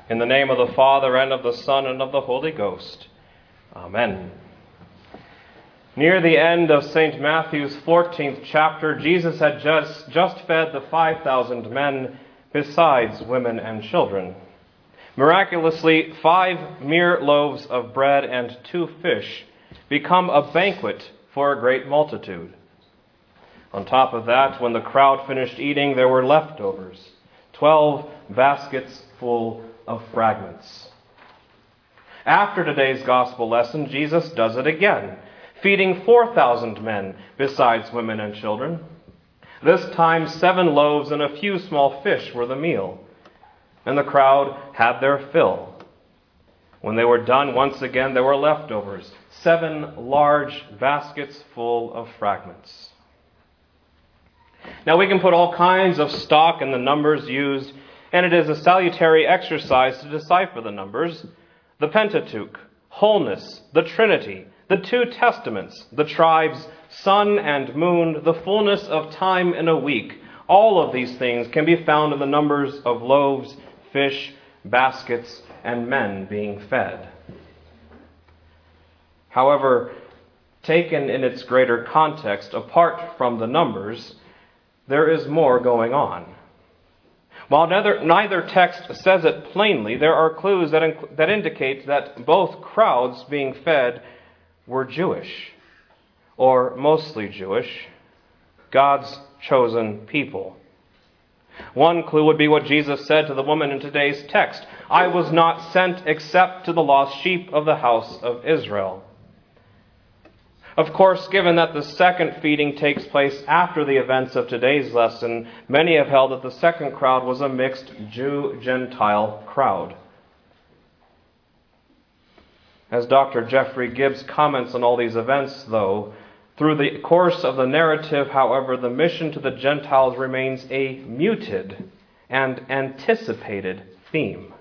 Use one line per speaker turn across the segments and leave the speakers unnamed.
In the name of the Father, and of the Son, and of the Holy Ghost. Amen. Near the end of St. Matthew's 14th chapter, Jesus had just fed the 5,000 men, besides women and children. Miraculously, 5 mere loaves of bread and 2 fish become a banquet for a great multitude. On top of that, when the crowd finished eating, there were leftovers, 12 baskets full of fragments. After today's gospel lesson, Jesus does it again, feeding 4,000 men, besides women and children. This time, 7 loaves and a few small fish were the meal, and the crowd had their fill. When they were done, once again there were leftovers, 7 large baskets full of fragments. Now we can put all kinds of stock in the numbers used, and it is a salutary exercise to decipher the numbers. The Pentateuch, wholeness, the Trinity, the 2 Testaments, the tribes, sun and moon, the fullness of time in a week. All of these things can be found in the numbers of loaves, fish, baskets, and men being fed. However, taken in its greater context, apart from the numbers, there is more going on. While neither text says it plainly, there are clues that indicate that both crowds being fed were Jewish, or mostly Jewish, God's chosen people. One clue would be what Jesus said to the woman in today's text, "I was not sent except to the lost sheep of the house of Israel." Of course, given that the second feeding takes place after the events of today's lesson, many have held that the second crowd was a mixed Jew-Gentile crowd. As Dr. Jeffrey Gibbs comments on all these events, though, through the course of the narrative, however, the mission to the Gentiles remains a muted and anticipated theme.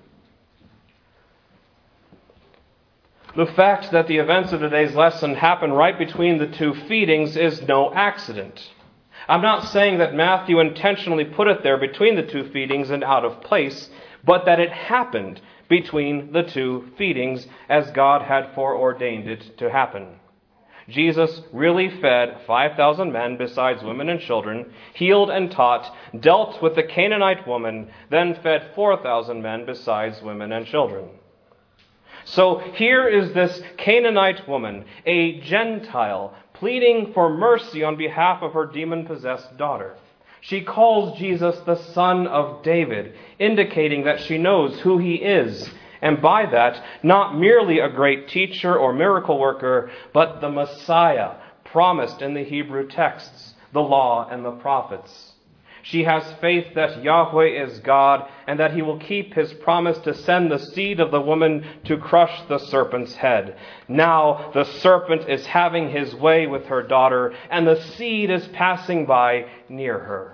The fact that the events of today's lesson happen right between the 2 feedings is no accident. I'm not saying that Matthew intentionally put it there between the 2 feedings and out of place, but that it happened between the 2 feedings as God had foreordained it to happen. Jesus really fed 5,000 men besides women and children, healed and taught, dealt with the Canaanite woman, then fed 4,000 men besides women and children. So here is this Canaanite woman, a Gentile, pleading for mercy on behalf of her demon-possessed daughter. She calls Jesus the Son of David, indicating that she knows who he is, and by that, not merely a great teacher or miracle worker, but the Messiah promised in the Hebrew texts, the law and the prophets. She has faith that Yahweh is God and that he will keep his promise to send the seed of the woman to crush the serpent's head. Now the serpent is having his way with her daughter, and the seed is passing by near her.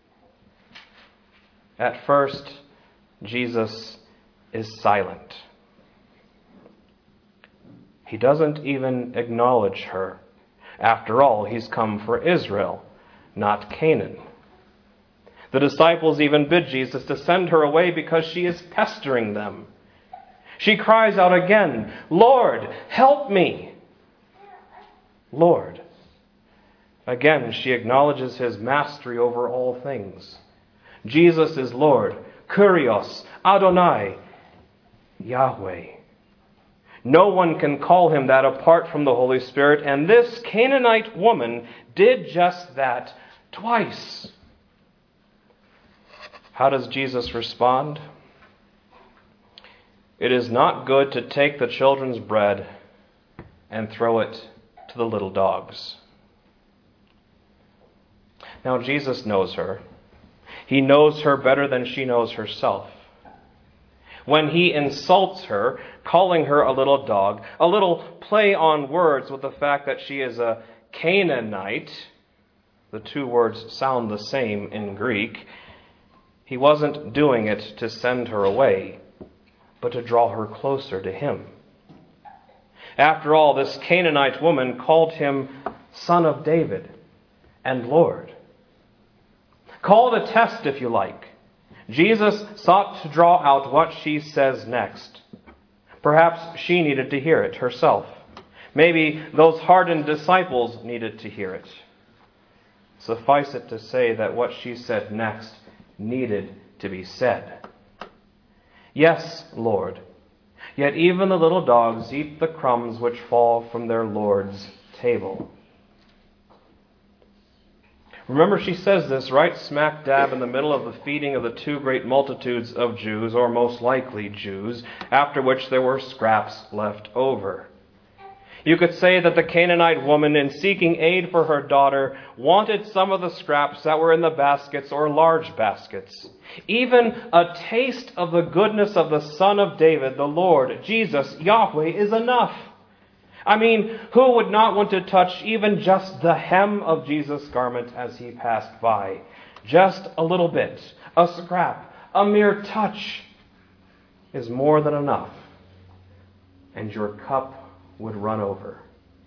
At first, Jesus is silent. He doesn't even acknowledge her. After all, he's come for Israel, not Canaan. The disciples even bid Jesus to send her away because she is pestering them. She cries out again, "Lord, help me!" Lord. Again, she acknowledges his mastery over all things. Jesus is Lord, Kyrios, Adonai, Yahweh. No one can call him that apart from the Holy Spirit, and this Canaanite woman did just that twice. How does Jesus respond? It is not good to take the children's bread and throw it to the little dogs. Now, Jesus knows her. He knows her better than she knows herself. When he insults her, calling her a little dog, a little play on words with the fact that she is a Canaanite, the 2 words sound the same in Greek, he wasn't doing it to send her away, but to draw her closer to him. After all, this Canaanite woman called him Son of David and Lord. Call it a test if you like. Jesus sought to draw out what she says next. Perhaps she needed to hear it herself. Maybe those hardened disciples needed to hear it. Suffice it to say that what she said next needed to be said. Yes, Lord, yet even the little dogs eat the crumbs which fall from their Lord's table. Remember, she says this right smack dab in the middle of the feeding of the two great multitudes of Jews, or most likely Jews, after which there were scraps left over. You could say that the Canaanite woman, in seeking aid for her daughter, wanted some of the scraps that were in the baskets or large baskets. Even a taste of the goodness of the Son of David, the Lord, Jesus, Yahweh, is enough. I mean, who would not want to touch even just the hem of Jesus' garment as he passed by? Just a little bit, a scrap, a mere touch is more than enough. And your cup would run over.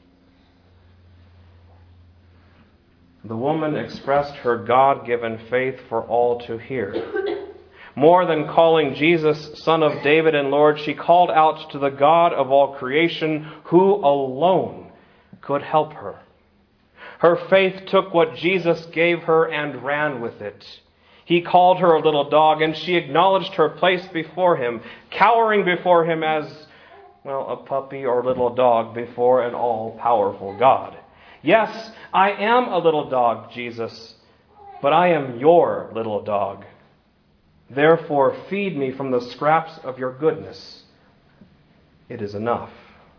The woman expressed her God-given faith for all to hear. More than calling Jesus Son of David and Lord, she called out to the God of all creation, who alone could help her. Her faith took what Jesus gave her and ran with it. He called her a little dog, and she acknowledged her place before him, cowering before him as a puppy or little dog before an all-powerful God. Yes, I am a little dog, Jesus, but I am your little dog. Therefore, feed me from the scraps of your goodness. It is enough.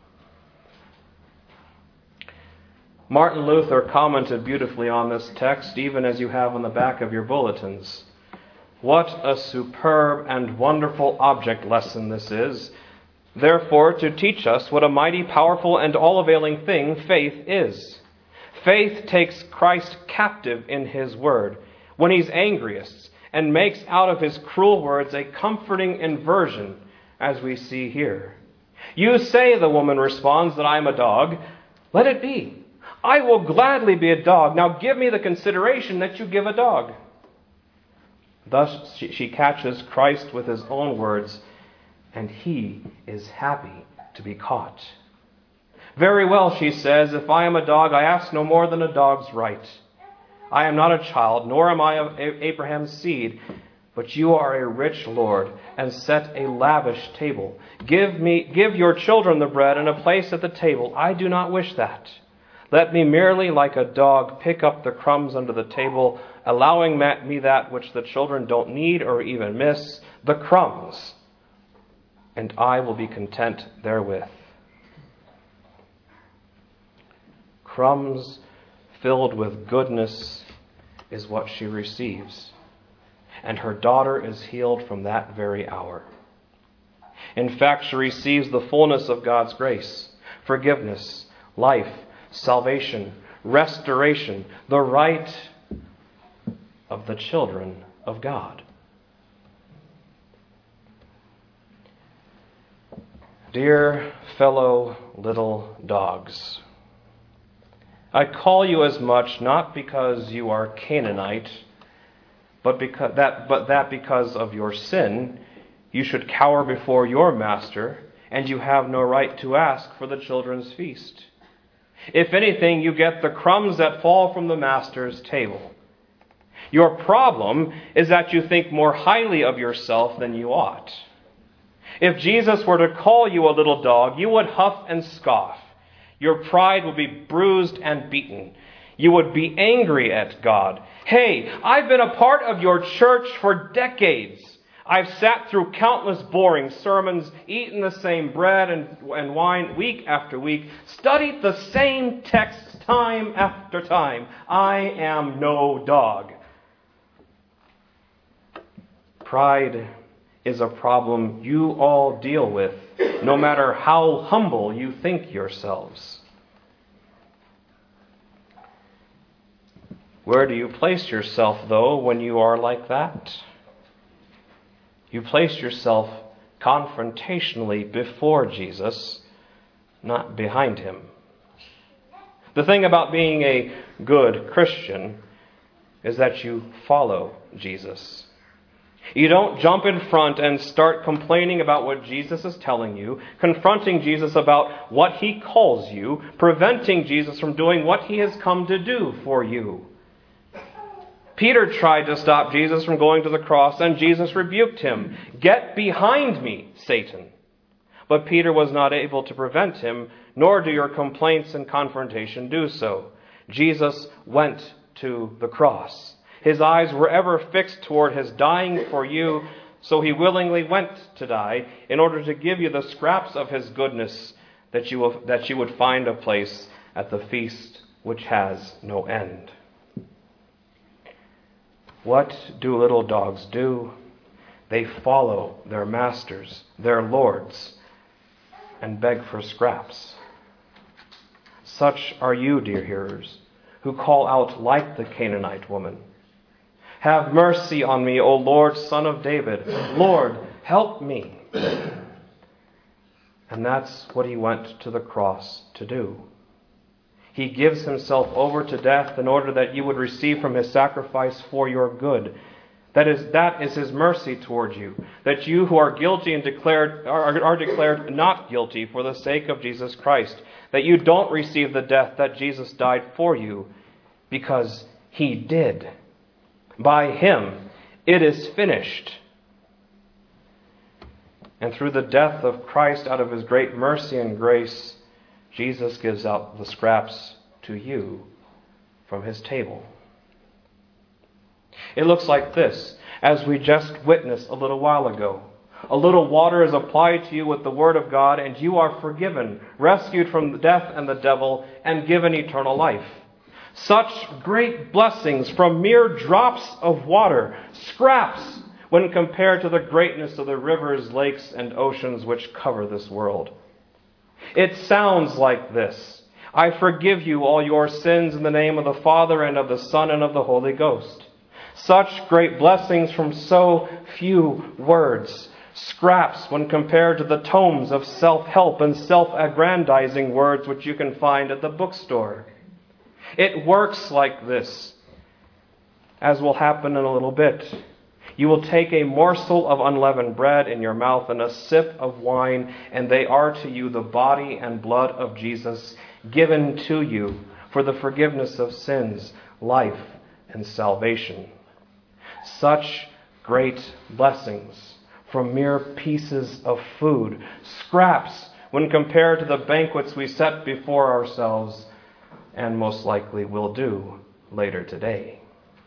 Martin Luther commented beautifully on this text, even as you have on the back of your bulletins. What a superb and wonderful object lesson this is. Therefore, to teach us what a mighty, powerful, and all-availing thing faith is. Faith takes Christ captive in his word when he's angriest, and makes out of his cruel words a comforting inversion, as we see here. You say, the woman responds, that I am a dog. Let it be. I will gladly be a dog. Now give me the consideration that you give a dog. Thus she catches Christ with his own words, and he is happy to be caught. Very well, she says, if I am a dog, I ask no more than a dog's right. I am not a child, nor am I of Abraham's seed, but you are a rich Lord, and set a lavish table. Give your children the bread and a place at the table. I do not wish that. Let me merely, like a dog, pick up the crumbs under the table, allowing me that which the children don't need or even miss, the crumbs, and I will be content therewith. Crumbs filled with goodness is what she receives. And her daughter is healed from that very hour. In fact, she receives the fullness of God's grace, forgiveness, life, salvation, restoration, the right of the children of God. Dear fellow little dogs, I call you as much not because you are Canaanite, but because of your sin, you should cower before your master, and you have no right to ask for the children's feast. If anything, you get the crumbs that fall from the master's table. Your problem is that you think more highly of yourself than you ought. If Jesus were to call you a little dog, you would huff and scoff. Your pride would be bruised and beaten. You would be angry at God. Hey, I've been a part of your church for decades. I've sat through countless boring sermons, eaten the same bread and wine week after week, studied the same texts time after time. I am no dog. Pride is a problem you all deal with, no matter how humble you think yourselves. Where do you place yourself, though, when you are like that? You place yourself confrontationally before Jesus, not behind him. The thing about being a good Christian is that you follow Jesus. You don't jump in front and start complaining about what Jesus is telling you, confronting Jesus about what he calls you, preventing Jesus from doing what he has come to do for you. Peter tried to stop Jesus from going to the cross, and Jesus rebuked him. "Get behind me, Satan." But Peter was not able to prevent him, nor do your complaints and confrontation do so. Jesus went to the cross. His eyes were ever fixed toward his dying for you, so he willingly went to die in order to give you the scraps of his goodness that you would find a place at the feast which has no end. What do little dogs do? They follow their masters, their lords, and beg for scraps. Such are you, dear hearers, who call out like the Canaanite woman. "Have mercy on me, O Lord, Son of David. Lord, help me." And that's what he went to the cross to do. He gives himself over to death in order that you would receive from his sacrifice for your good. That is his mercy toward you, that you who are guilty and are declared not guilty for the sake of Jesus Christ, that you don't receive the death that Jesus died for you, because he did. By him, it is finished. And through the death of Christ, out of his great mercy and grace, Jesus gives out the scraps to you from his table. It looks like this, as we just witnessed a little while ago. A little water is applied to you with the word of God, and you are forgiven, rescued from death and the devil, and given eternal life. Such great blessings from mere drops of water, scraps, when compared to the greatness of the rivers, lakes, and oceans which cover this world. It sounds like this: "I forgive you all your sins in the name of the Father and of the Son and of the Holy Ghost." Such great blessings from so few words. Scraps when compared to the tomes of self-help and self-aggrandizing words which you can find at the bookstore. It works like this, as will happen in a little bit. You will take a morsel of unleavened bread in your mouth and a sip of wine, and they are to you the body and blood of Jesus, given to you for the forgiveness of sins, life, and salvation. Such great blessings from mere pieces of food, scraps when compared to the banquets we set before ourselves, and most likely will do later today.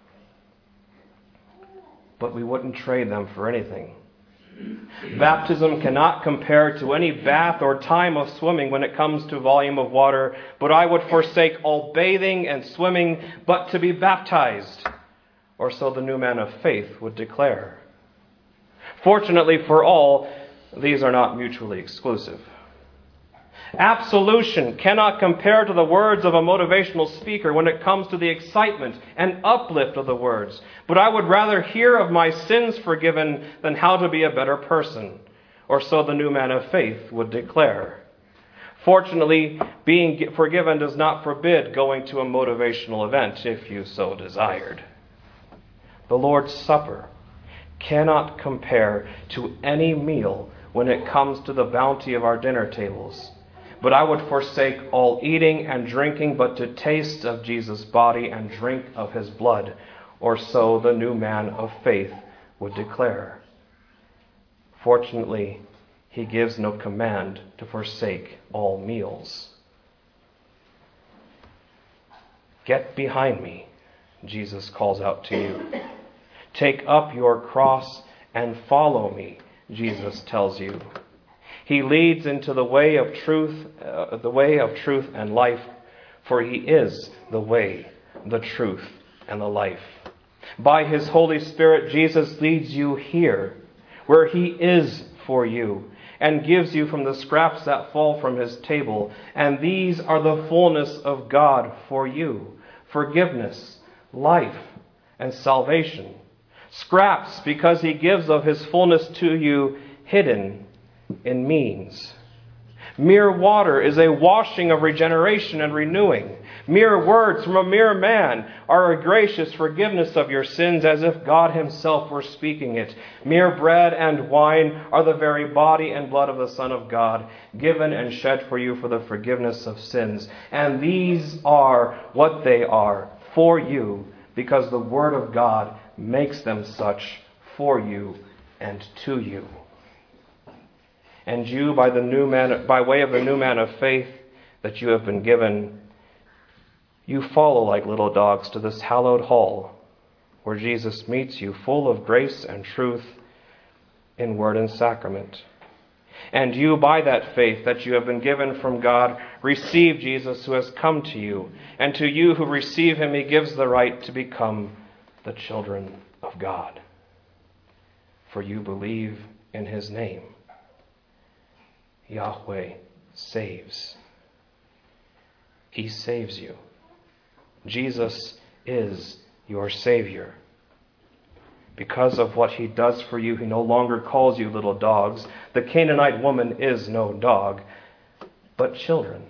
But we wouldn't trade them for anything. Baptism cannot compare to any bath or time of swimming when it comes to volume of water, but I would forsake all bathing and swimming but to be baptized, or so the new man of faith would declare. Fortunately for all, these are not mutually exclusive. Absolution cannot compare to the words of a motivational speaker when it comes to the excitement and uplift of the words. But I would rather hear of my sins forgiven than how to be a better person, or so the new man of faith would declare. Fortunately, being forgiven does not forbid going to a motivational event if you so desired. The Lord's Supper cannot compare to any meal when it comes to the bounty of our dinner tables. But I would forsake all eating and drinking but to taste of Jesus' body and drink of his blood, or so the new man of faith would declare. Fortunately, he gives no command to forsake all meals. "Get behind me," Jesus calls out to you. "Take up your cross and follow me," Jesus tells you. He leads into the way of truth and life, for he is the way, the truth, and the life. By his Holy Spirit, Jesus leads you here, where he is for you, and gives you from the scraps that fall from his table. And these are the fullness of God for you: forgiveness, life, and salvation. Scraps because he gives of his fullness to you, hidden in means. Mere water is a washing of regeneration and renewing. Mere words from a mere man are a gracious forgiveness of your sins, as if God himself were speaking it. Mere bread and wine are the very body and blood of the Son of God, given and shed for you for the forgiveness of sins. And these are what they are for you, because the Word of God makes them such for you and to you. And you, by way of the new man of faith that you have been given, you follow like little dogs to this hallowed hall, where Jesus meets you full of grace and truth in word and sacrament. And you, by that faith that you have been given from God, receive Jesus who has come to you. And to you who receive him, he gives the right to become the children of God. For you believe in his name. Yahweh saves. He saves you. Jesus is your Savior. Because of what he does for you, he no longer calls you little dogs. The Canaanite woman is no dog, but children,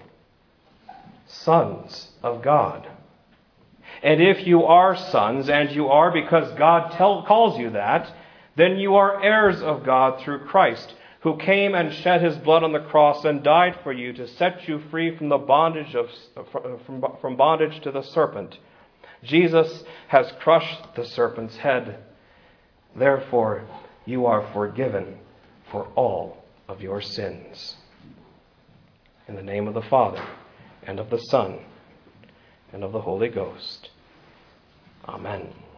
sons of God. And if you are sons, and you are because God calls you that, then you are heirs of God through Christ, who came and shed his blood on the cross and died for you to set you free from the bondage from bondage to the serpent. Jesus has crushed the serpent's head. Therefore, you are forgiven for all of your sins. In the name of the Father, and of the Son, and of the Holy Ghost. Amen.